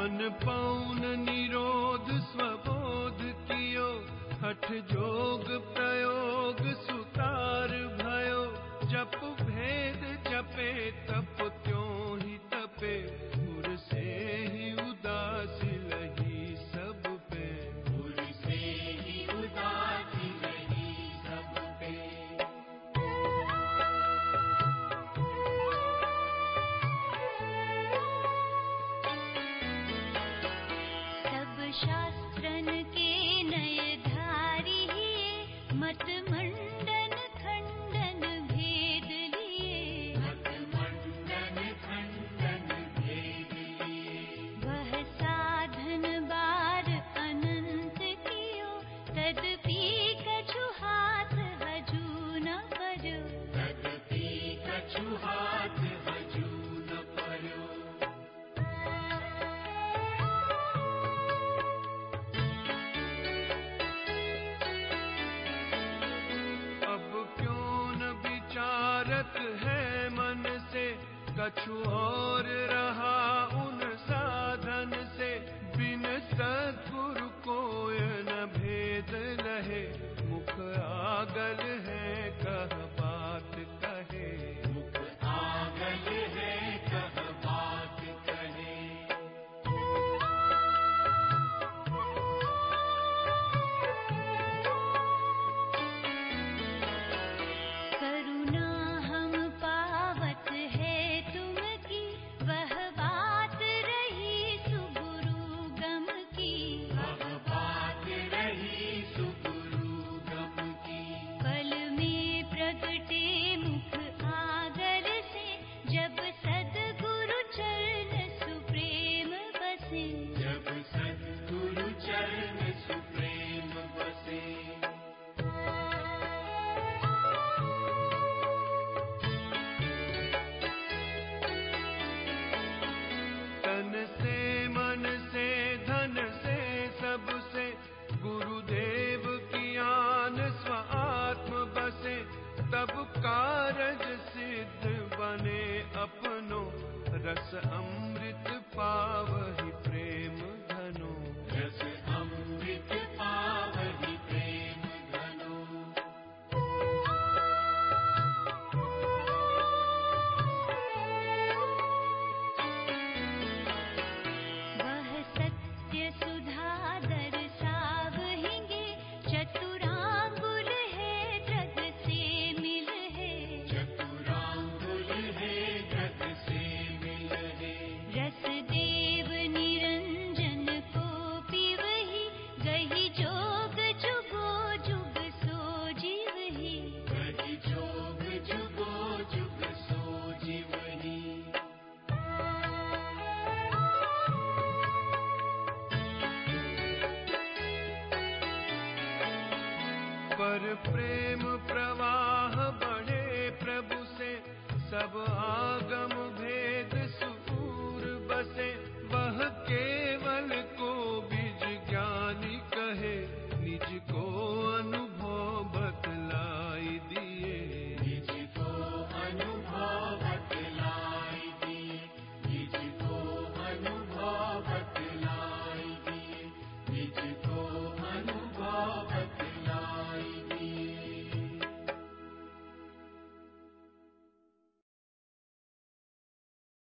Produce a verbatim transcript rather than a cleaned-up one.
मन पौन निरोध स्वबोध कियो, हठ जोग प्रयोग सुतार भयो। जप भेद जपे तप त्यों ही तपे, उर से ही उदासी लही सब पे। उर से ही उदासी लही सब पे। सब शास्त्रन के नय धारी, मत मंडन खंडन भेद लिए। मत मंडन खंडन भेद लिए। वह साधन बार अनंत कियो, तदपि कछु हाथ हजू न पर्यो। तदपि कछु हाथ हजू न पर्यो। अब क्यों न विचारत है मन से, कछु और रहा उन साधन से। बिन सद्गुरु कोय न भेद लहे, मुख आगल है कह बात कहे। मुख आगल है कह बात कहे। करुणा हम पावत है तुम की, वह बात रही सुगुरु गम की। वह बात रही सुगुरु गम की। पल में प्रगटे मुख आगल से, जब सद्गुरु चरण सुप्रेम बसे। जब सद्गुरु चरण सुप्रेम बसे। तन से मन से धन से सबसे, गुरुदेव की आन स्व आत्म बसे। तब कारज सिद्ध बने अपनो, रस अमृत पावहि प्रेम घनो। रस अमृत पावहि प्रेम घनो। वह सत्य सुधा दर्शावहिंगे, चतुरांगुल है जग से मिल है। चतुरांगुल है जग से मिल है। रस देव निरंजन को पीवहि, गही जोग जुगो जुग सो जीवहि। गहि जोग जुगो जुग सो जीवहि। पर प्रेम प्रवाह बढ़े प्रभु से, सब आगम भेद सुदूर बसे। वह केवल